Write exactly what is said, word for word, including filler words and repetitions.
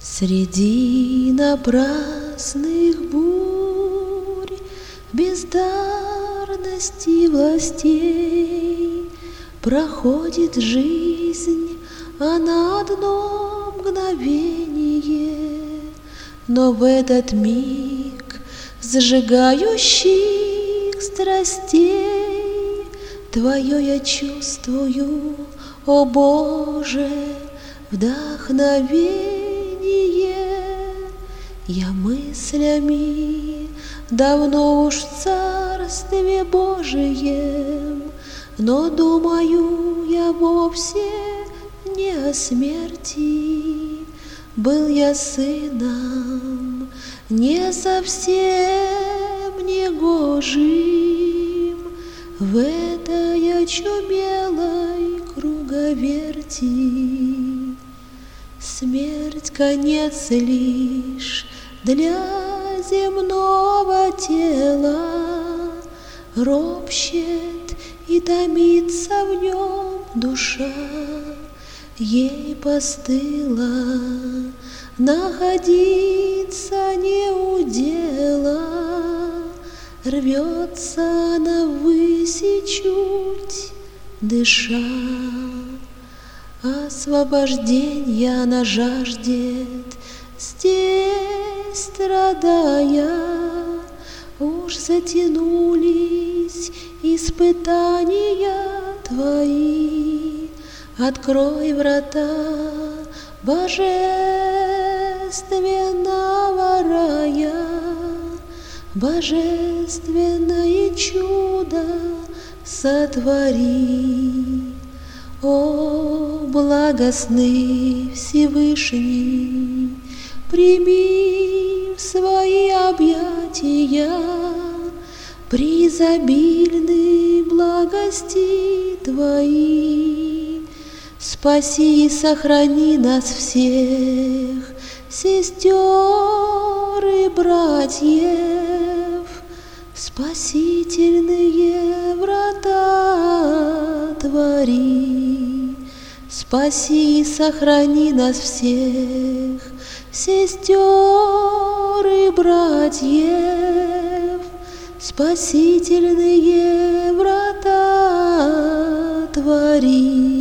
Среди напрасных бурь, бездарности властей проходит жизнь, она одно мгновение, но в этот миг зажигающих страстей Твое я чувствую, о Боже, вдохновение. Я мыслями давно уж в Царстве Божием, но думаю я вовсе не о смерти. Был я сыном не совсем негожим в этой очумелой круговерти. Смерть — конец лишь для земного тела, ропщет и томится в нем душа, ей постыла находиться не у дела, рвется она ввыси чуть дыша. Освобожденья она жаждет, здесь страдая. Уж затянулись испытания твои, открой врата божественного рая, божественное чудо сотвори. О, благостный Всевышний, прими в свои объятия преизобильные благости Твои. Спаси и сохрани нас всех, сестер и братьев, спасительные врата твори. Спаси и сохрани нас всех, сестер и братьев, спасительные врата твори.